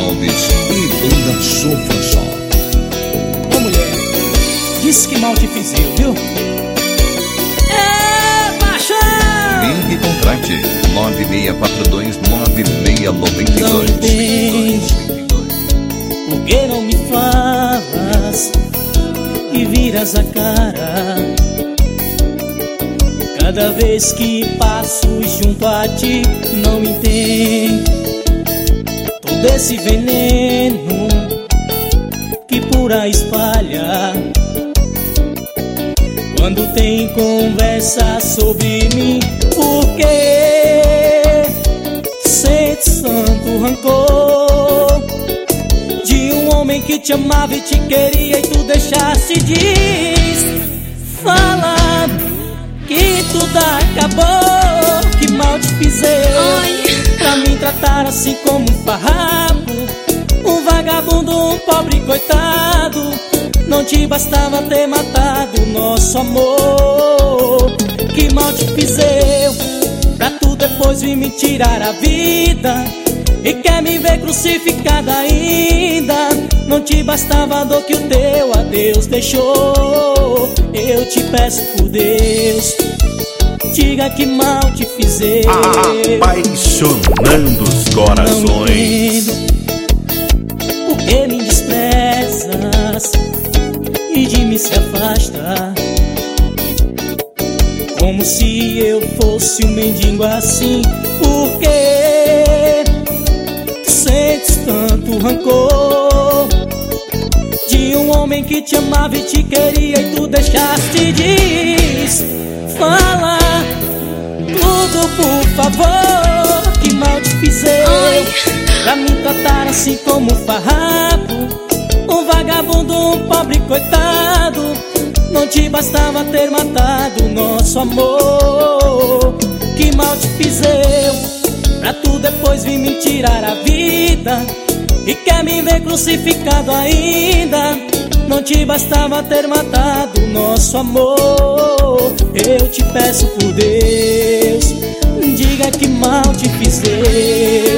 Alves e Banda Sofra Só. Ô mulher, disse que mal te fiz eu, viu? É paixão! Ligue e contrate 9642-9692. Não entendo por que não me falas e viras a cara cada vez que passo junto a ti. Não entendo todo esse veneno que por aí espalha quando tem conversa sobre mim. Por que sentes tanto rancor de um homem que te amava e te queria e tu deixaste? Diz, fala que tudo acabou, que mal te fiz eu pra me tratar assim como um farrapo, um vagabundo, um pobre coitado. Não te bastava ter matado nosso amor. Que mal te fiz eu pra tu depois vir me tirar a vida e quer me ver crucificada ainda. Não te bastava a dor que o teu adeus deixou. Eu te peço por Deus, diga que mal te fiz eu. Apaixonando os corações. Não entendo por que me desprezas e de mim se afasta, como se eu fosse um mendigo assim. Por que sentes tanto rancor de um homem que te amava e te queria e tu deixaste? Diz, fala tudo por favor, que mal te fiz eu pra me tratar assim como um farrapo, um vagabundo, um pobre coitado. Não te bastava ter matado nosso amor. Que mal te fiz eu pra tu depois vir me tirar a vida e quer me ver crucificado ainda. Não te bastava ter matado nosso amor. Eu te peço por Deus, diga que mal te fiz eu.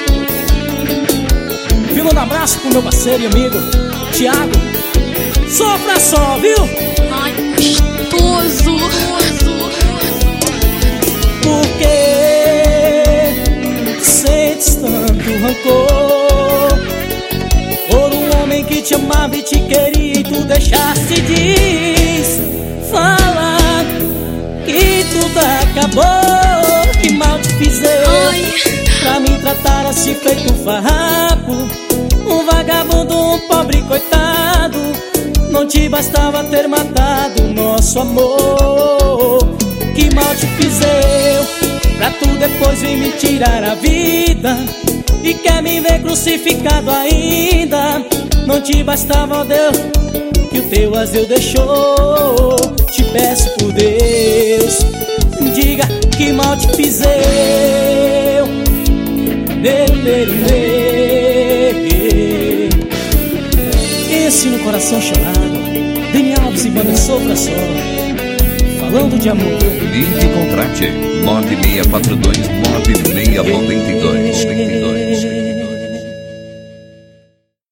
Viu, um abraço pro meu parceiro e amigo Thiago. Sofra só, viu? Ai, gostoso. Por que sentes tanto rancor por um homem que te amava e te queria e tu deixaste? Diz, fala que tudo acabou, que mal te fiz eu pra me tratar assim feito um farrapo, um vagabundo, um pobre coitado. Não te bastava ter matado nosso amor. Que mal te fiz eu pra tu depois vir me tirar a vida e quer me ver crucificado ainda. Não te bastava, Deus, que o teu azul deixou. Te peço por Deus, diga que mal te fiz eu. Esse no coração chorado, Daniel Alves e Banda Sofra Só, falando de amor. Ligue e contrate 9642-9692.